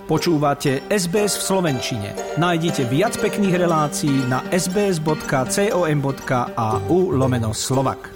Počúvate SBS v slovenčine. Nájdite viac pekných relácií na sbs.com.au/Slovak.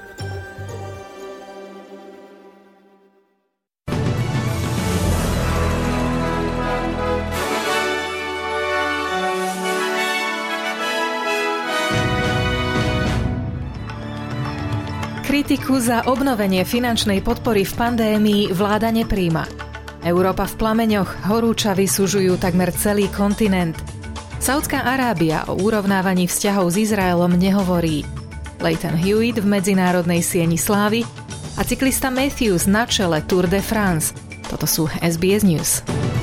Kritiku za obnovenie finančnej podpory v pandémii vláda nepríjma. Európa v plameňoch, horúčavy sužujú takmer celý kontinent. Saudská Arábia o urovnávaní vzťahov s Izraelom nehovorí. Leighton Hewitt v medzinárodnej sieni slávy a cyklista Matthews na čele Tour de France. Toto sú SBS News.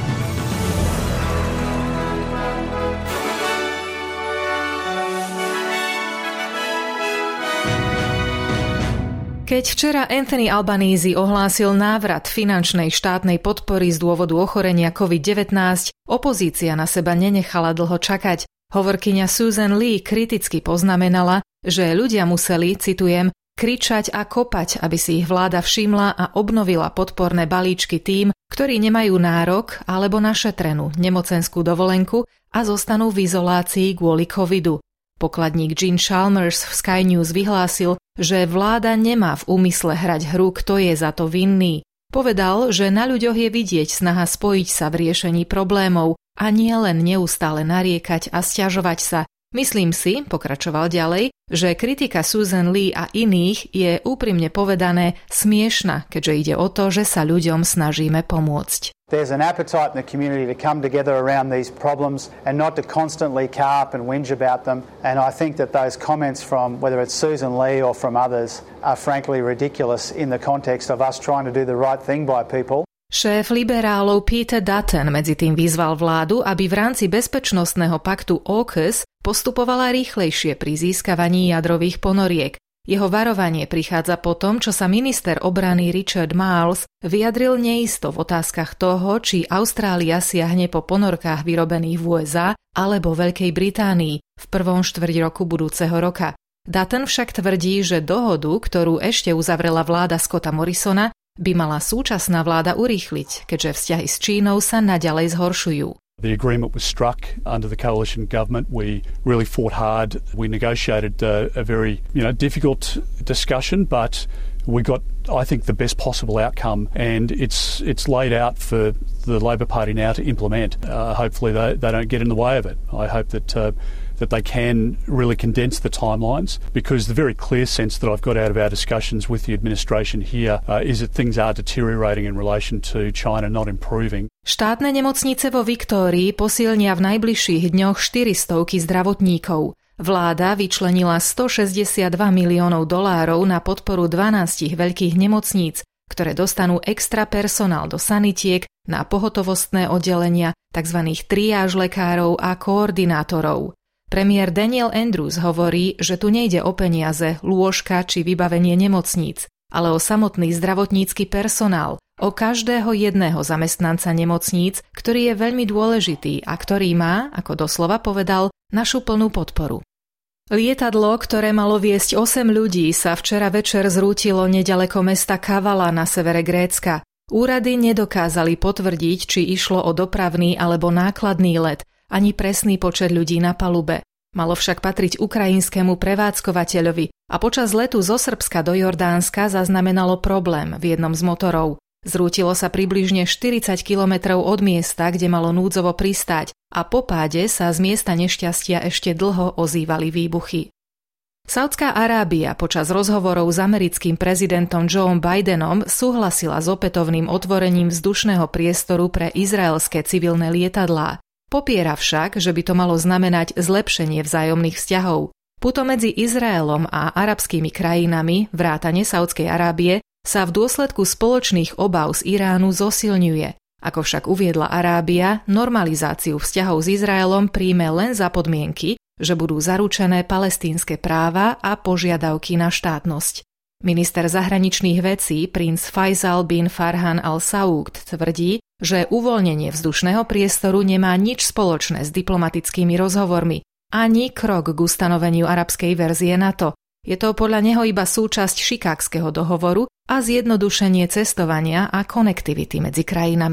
Keď včera Anthony Albanese ohlásil návrat finančnej štátnej podpory z dôvodu ochorenia COVID-19, opozícia na seba nenechala dlho čakať. Hovorkyňa Susan Lee kriticky poznamenala, že ľudia museli, citujem, kričať a kopať, aby si ich vláda všimla a obnovila podporné balíčky tým, ktorí nemajú nárok alebo našetrenú nemocenskú dovolenku a zostanú v izolácii kvôli covidu. Pokladník Gene Chalmers v Sky News vyhlásil, že vláda nemá v úmysle hrať hru, kto je za to vinný. Povedal, že na ľuďoch je vidieť snaha spojiť sa v riešení problémov a nie len neustále nariekať a sťažovať sa. Myslím si, pokračoval ďalej, že kritika Susan Lee a iných je úprimne povedané smiešna, keďže ide o to, že sa ľuďom snažíme pomôcť. There's an appetite in the community to come together around these problems and not to constantly carp and whinge about them. And I think that those comments from whether it's Susan Lee or from others are frankly ridiculous in the context of us trying to do the right thing by people. Šéf liberálov Peter Dutton medzi tým vyzval vládu, aby v rámci bezpečnostného paktu AUKUS postupovala rýchlejšie pri získavaní jadrových ponoriek. Jeho varovanie prichádza po tom, čo sa minister obrany Richard Marles vyjadril neisto v otázkach toho, či Austrália siahne po ponorkách vyrobených v USA alebo Veľkej Británii v prvom štvrťroku budúceho roka. Dutton však tvrdí, že dohodu, ktorú ešte uzavrela vláda Scotta Morrisona, by mala súčasná vláda urýchliť, keďže vzťahy s Čínou sa naďalej zhoršujú. The agreement was struck under the coalition government. We really fought hard. We negotiated a very, difficult discussion, but we got, I think, the best possible outcome, and it's laid out for the Labor Party now to implement. Hopefully, they don't get in the way of it. I hope that they can really condense the timelines, because the very clear sense that I've got out of our discussions with the administration here is that things are deteriorating in relation to China, not improving. Štátne nemocnice vo Viktórii posilnia v najbližších dňoch 400 zdravotníkov. Vláda vyčlenila $162 miliónov na podporu 12 veľkých nemocníc, ktoré dostanú extra personál do sanitiek, na pohotovostné oddelenia, tzv. Triáž lekárov a koordinátorov. Premiér Daniel Andrews hovorí, že tu nejde o peniaze, lôžka či vybavenie nemocníc, ale o samotný zdravotnícky personál, o každého jedného zamestnanca nemocníc, ktorý je veľmi dôležitý a ktorý má, ako doslova povedal, našu plnú podporu. Lietadlo, ktoré malo viesť 8 ľudí, sa včera večer zrútilo neďaleko mesta Kavala na severe Grécka. Úrady nedokázali potvrdiť, či išlo o dopravný alebo nákladný let, ani presný počet ľudí na palube. Malo však patriť ukrajinskému prevádzkovateľovi a počas letu zo Srbska do Jordánska zaznamenalo problém v jednom z motorov. Zrútilo sa približne 40 kilometrov od miesta, kde malo núdzovo pristáť, a po páde sa z miesta nešťastia ešte dlho ozývali výbuchy. Saudská Arábia počas rozhovorov s americkým prezidentom Joe Bidenom súhlasila s opätovným otvorením vzdušného priestoru pre izraelské civilné lietadlá. Popiera však, že by to malo znamenať zlepšenie vzájomných vzťahov. Puto medzi Izraelom a arabskými krajinami, vrátane Saudskej Arábie, sa v dôsledku spoločných obáv z Iránu zosilňuje. Ako však uviedla Arábia, normalizáciu vzťahov s Izraelom príjme len za podmienky, že budú zaručené palestínske práva a požiadavky na štátnosť. Minister zahraničných vecí princ Faisal bin Farhan al-Saud tvrdí, že uvoľnenie vzdušného priestoru nemá nič spoločné s diplomatickými rozhovormi, ani krok k ustanoveniu arabskej verzie NATO. Je to podľa neho iba súčasť Chicagského dohovoru a zjednodušenie cestovania a konektivity medzi krajinami.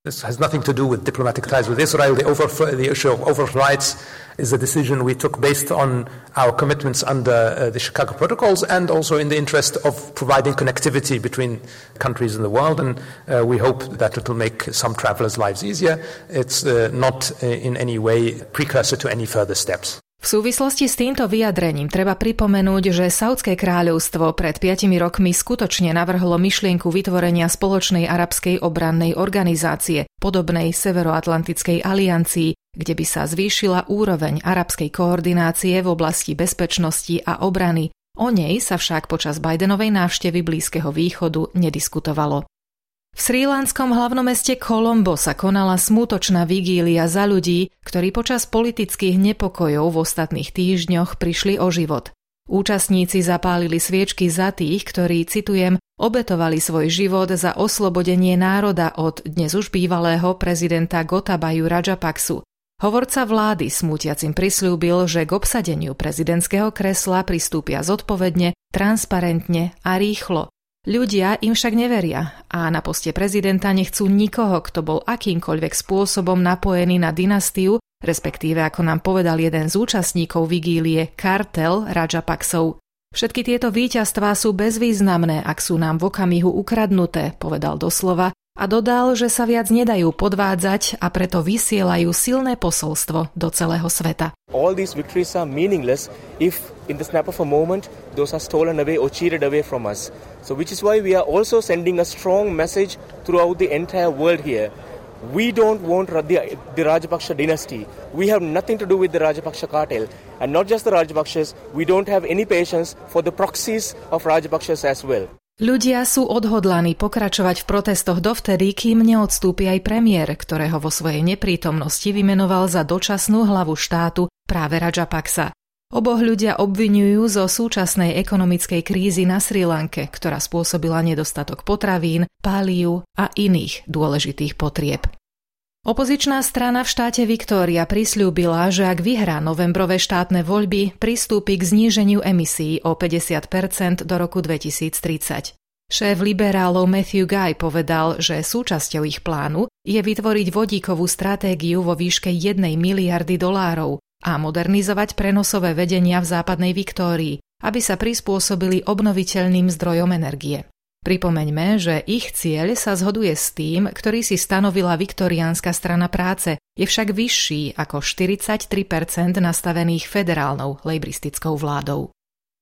This has nothing to do with diplomatic ties with Israel. The issue of overflights is a decision we took based on our commitments under the Chicago Protocols and also in the interest of providing connectivity between countries in the world. And we hope that it will make some travelers' lives easier. It's not in any way precursor to any further steps. V súvislosti s týmto vyjadrením treba pripomenúť, že Saúdske kráľovstvo pred 5 rokmi skutočne navrhlo myšlienku vytvorenia spoločnej arabskej obrannej organizácie, podobnej Severoatlantickej aliancii, kde by sa zvýšila úroveň arabskej koordinácie v oblasti bezpečnosti a obrany. O nej sa však počas Bidenovej návštevy Blízkeho východu nediskutovalo. V srílanskom hlavnom meste Colombo sa konala smútočná vigília za ľudí, ktorí počas politických nepokojov v ostatných týždňoch prišli o život. Účastníci zapálili sviečky za tých, ktorí, citujem, obetovali svoj život za oslobodenie národa od dnes už bývalého prezidenta Gotabaju Rajapaksu. Hovorca vlády smútiacim prisľúbil, že k obsadeniu prezidentského kresla pristúpia zodpovedne, transparentne a rýchlo. Ľudia im však neveria a na poste prezidenta nechcú nikoho, kto bol akýmkoľvek spôsobom napojený na dynastiu, respektíve, ako nám povedal jeden z účastníkov vigílie, kartel Rajapaksov. Všetky tieto víťazstvá sú bezvýznamné, ak sú nám v okamihu ukradnuté, povedal doslova a dodal, že sa viac nedajú podvádzať a preto vysielajú silné posolstvo do celého sveta. All these victories are meaningless if in the snap of a moment those are stolen away or cheated away from us. So which is why we are also sending a strong message throughout the entire world here. We don't want the Rajapaksha dynasty. We have nothing to do with the Rajapaksha cartel. And not just the Rajapakshas, we don't have any patience for the proxies of Rajapakshas as well. Ľudia sú odhodlaní pokračovať v protestoch dovtedy, kým neodstúpi aj premiér, ktorého vo svojej neprítomnosti vymenoval za dočasnú hlavu štátu práve Rajapaksa. Oboch ľudia obviňujú zo súčasnej ekonomickej krízy na Srí Lanke, ktorá spôsobila nedostatok potravín, páliu a iných dôležitých potrieb. Opozičná strana v štáte Viktória prisľúbila, že ak vyhrá novembrové štátne voľby, pristúpi k zníženiu emisií o 50% do roku 2030. Šéf liberálov Matthew Guy povedal, že súčasťou ich plánu je vytvoriť vodíkovú stratégiu vo výške 1 miliardy dolárov a modernizovať prenosové vedenia v západnej Viktórii, aby sa prispôsobili obnoviteľným zdrojom energie. Pripomeňme, že ich cieľ sa zhoduje s tým, ktorý si stanovila Viktoriánska strana práce, je však vyšší ako 43% nastavených federálnou lejbristickou vládou.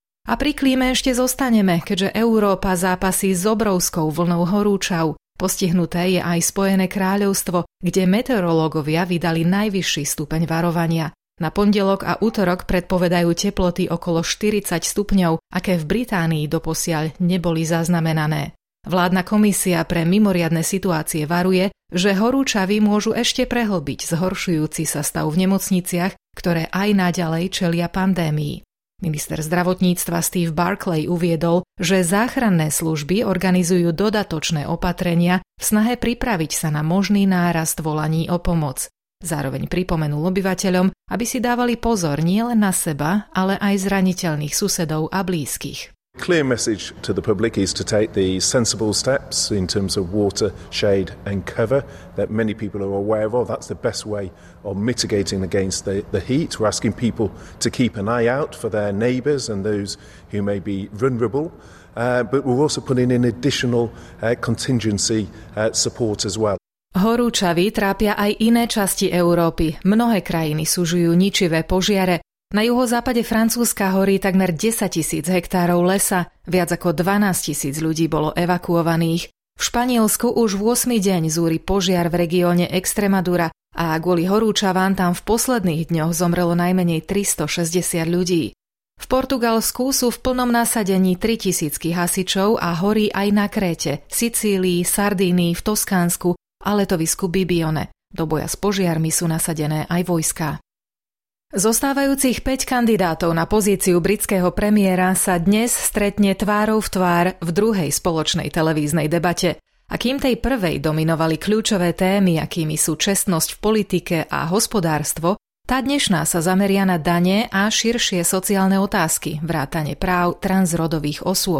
A pri klíme ešte zostaneme, keďže Európa zápasí s obrovskou vlnou horúčav. Postihnuté je aj Spojené kráľovstvo, kde meteorológovia vydali najvyšší stupeň varovania. Na pondelok a utorok predpovedajú teploty okolo 40 stupňov, aké v Británii doposiaľ neboli zaznamenané. Vládna komisia pre mimoriadne situácie varuje, že horúčavy môžu ešte prehlbiť zhoršujúci sa stav v nemocniciach, ktoré aj naďalej čelia pandémii. Minister zdravotníctva Steve Barclay uviedol, že záchranné služby organizujú dodatočné opatrenia v snahe pripraviť sa na možný nárast volaní o pomoc. Zároveň pripomenul obyvateľom, aby si dávali pozor nielen na seba, ale aj zraniteľných susedov a blízkych. Clear message to the public is to take the sensible steps in terms of water, shade and cover that many people are aware of. That's the best way of mitigating against the heat. We're asking people to keep an eye out for their neighbours and those who may be vulnerable. But we're also putting in additional contingency support as well. Horúčavy trápia aj iné časti Európy. Mnohé krajiny sužujú ničivé požiare. Na juhozápade Francúzska horí takmer 10 000 hektárov lesa, viac ako 12 000 ľudí bolo evakuovaných. V Španielsku už v 8. deň zúri požiar v regióne Extremadura a kvôli horúčavám tam v posledných dňoch zomrelo najmenej 360 ľudí. V Portugalsku sú v plnom nasadení 3000 hasičov a horí aj na Kréte, Sicílii, Sardínii, v Toskánsku a letovisku Bibione. Do boja s požiarmi sú nasadené aj vojská. Zostávajúcich 5 kandidátov na pozíciu britského premiéra sa dnes stretne tvárou v tvár v druhej spoločnej televíznej debate. A kým tej prvej dominovali kľúčové témy, akými sú čestnosť v politike a hospodárstvo, tá dnešná sa zameria na dane a širšie sociálne otázky, vrátane práv transrodových osôb.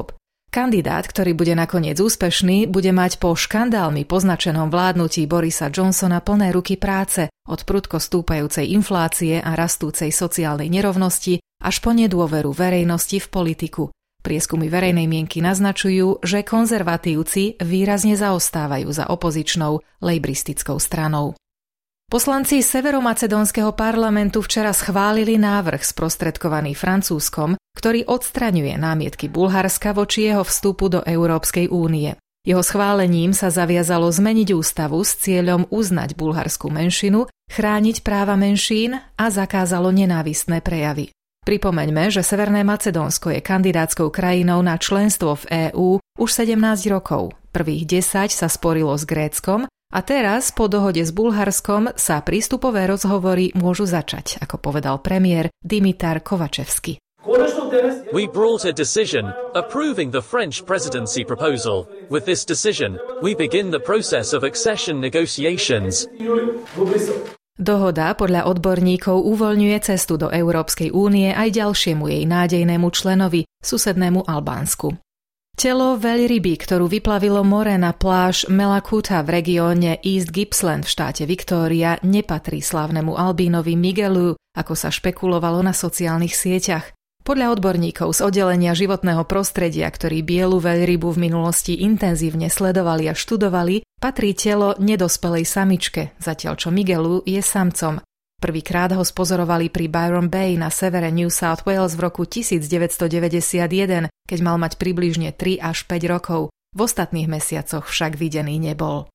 Kandidát, ktorý bude nakoniec úspešný, bude mať po škandálmi poznačenom vládnutí Borisa Johnsona plné ruky práce, od prudko stúpajúcej inflácie a rastúcej sociálnej nerovnosti až po nedôveru verejnosti v politiku. Prieskumy verejnej mienky naznačujú, že konzervatívci výrazne zaostávajú za opozičnou lejbristickou stranou. Poslanci severomacedónskeho parlamentu včera schválili návrh sprostredkovaný Francúzskom, ktorý odstraňuje námietky Bulharska voči jeho vstupu do Európskej únie. Jeho schválením sa zaviazalo zmeniť ústavu s cieľom uznať bulharskú menšinu, chrániť práva menšín a zakázalo nenávistné prejavy. Pripomeňme, že Severné Macedónsko je kandidátskou krajinou na členstvo v EÚ už 17 rokov. Prvých 10 sa sporilo s Gréckom a teraz po dohode s Bulharskom sa prístupové rozhovory môžu začať, ako povedal premiér Dimitar Kovačevský. We brought a decision approving the French presidency proposal. With this decision, we begin the process of accession negotiations. Dohoda podľa odborníkov uvoľňuje cestu do Európskej únie aj ďalšiemu jej nádejnému členovi, susednému Albánsku. Telo veľryby, ktorú vyplavilo more na pláž Melakuta v regióne East Gippsland v štáte Victoria, nepatrí slávnemu albínovi Miguelu, ako sa špekulovalo na sociálnych sieťach. Podľa odborníkov z oddelenia životného prostredia, ktorí bielu veľrybu v minulosti intenzívne sledovali a študovali, patrí telo nedospelej samičke, zatiaľ čo Miguelu je samcom. Prvýkrát ho spozorovali pri Byron Bay na severe New South Wales v roku 1991, keď mal mať približne 3 až 5 rokov. V ostatných mesiacoch však videný nebol.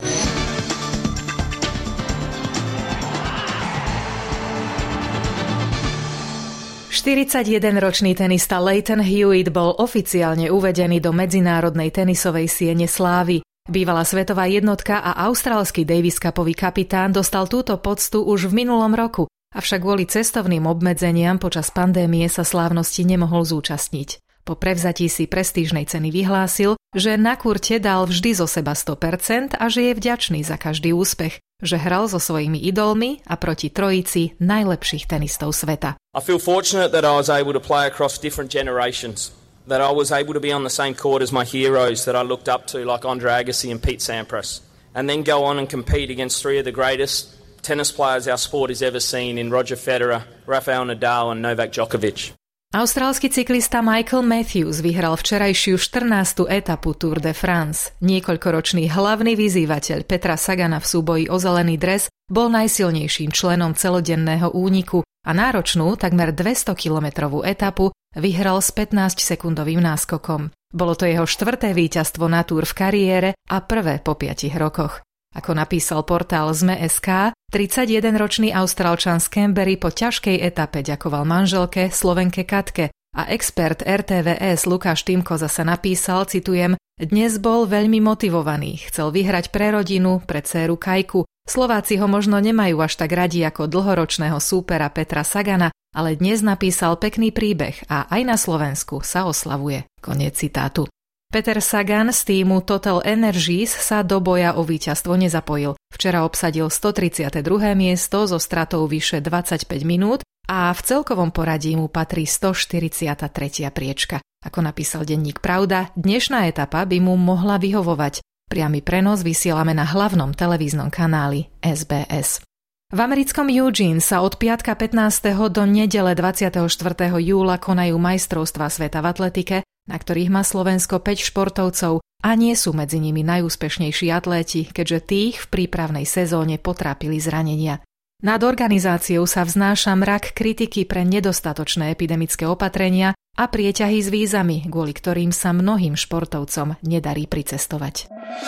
Štyridsaťjedenročný tenista Lleyton Hewitt bol oficiálne uvedený do medzinárodnej tenisovej siene slávy. Bývalá svetová jednotka a austrálsky Davis Cupový kapitán dostal túto poctu už v minulom roku, avšak kvôli cestovným obmedzeniam počas pandémie sa slávnosti nemohol zúčastniť. Po prevzatí si prestížnej ceny vyhlásil, že na kurte dal vždy zo seba 100% a že je vďačný za každý úspech, že hral so svojimi idolmi a proti trojici najlepších tenistov sveta. I feel fortunate that I was able to play across different generations. That I was able to be on the same court as my heroes that I looked up to, like Andre Agassi and Pete Sampras, and then go on and compete against three of the greatest tennis players our sport has ever seen in Roger Federer, Rafael Nadal and Novak Djokovic. Austrálsky cyklista Michael Matthews vyhral včerajšiu 14. etapu Tour de France. Niekoľkoročný hlavný vyzývateľ Petra Sagana v súboji o zelený dres bol najsilnejším členom celodenného úniku a náročnú, takmer 200-kilometrovú etapu vyhral s 15-sekundovým náskokom. Bolo to jeho 4. víťazstvo na Tour v kariére a prvé po 5 rokoch. Ako napísal portál ZME.sk, 31-ročný Austrálčan z Canberry po ťažkej etape ďakoval manželke Slovenke Katke a expert RTVS Lukáš Týmko zasa napísal, citujem, dnes bol veľmi motivovaný, chcel vyhrať pre rodinu, pre dcéru Kajku. Slováci ho možno nemajú až tak radi ako dlhoročného súpera Petra Sagana, ale dnes napísal pekný príbeh a aj na Slovensku sa oslavuje. Koniec citátu. Peter Sagan z týmu Total Energies sa do boja o víťazstvo nezapojil. Včera obsadil 132. miesto so stratou vyše 25 minút a v celkovom poradí mu patrí 143. priečka. Ako napísal denník Pravda, dnešná etapa by mu mohla vyhovovať. Priamy prenos vysielame na hlavnom televíznom kanáli SBS. V americkom Eugene sa od piatka 15. do nedele 24. júla konajú majstrovstvá sveta v atletike, na ktorých má Slovensko 5 športovcov a nie sú medzi nimi najúspešnejší atléti, keďže tých v prípravnej sezóne potrápili zranenia. Nad organizáciou sa vznáša mrak kritiky pre nedostatočné epidemické opatrenia a prieťahy s vízami, kvôli ktorým sa mnohým športovcom nedarí pricestovať.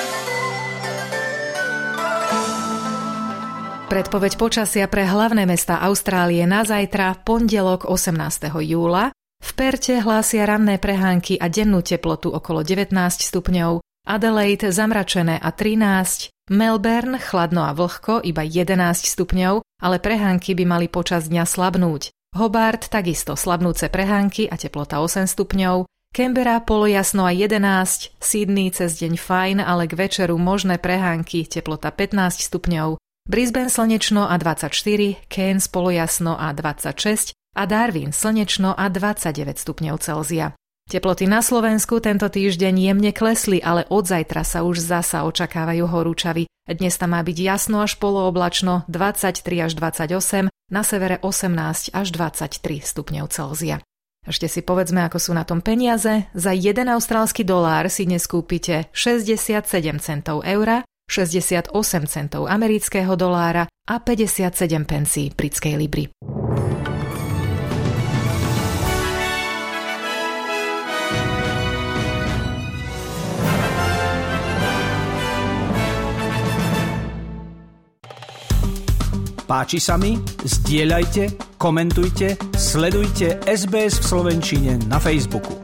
Predpoveď počasia pre hlavné mestá Austrálie na zajtra, pondelok 18. júla. V Perte hlásia ranné prehánky a dennú teplotu okolo 19 stupňov, Adelaide zamračené a 13, Melbourne chladno a vlhko iba 11 stupňov, ale prehánky by mali počas dňa slabnúť. Hobart takisto slabnúce prehánky a teplota 8 stupňov, Canberra polojasno a 11, Sydney cez deň fajn, ale k večeru možné prehánky, teplota 15 stupňov, Brisbane slnečno a 24, Cairns polojasno a 26 a Darwin slnečno a 29 stupňov Celzia. Teploty na Slovensku tento týždeň jemne klesli, ale od zajtra sa už zasa očakávajú horúčavy. Dnes tam má byť jasno až polooblačno, 23 až 28, na severe 18 až 23 stupňov Celzia. Ešte si povedzme, ako sú na tom peniaze. Za 1 austrálsky dolár si dnes kúpite 67 centov eura, 68 centov amerického dolára a 57 pencí britskej libry. Páči sa mi? Zdieľajte, komentujte, sledujte SBS v slovenčine na Facebooku.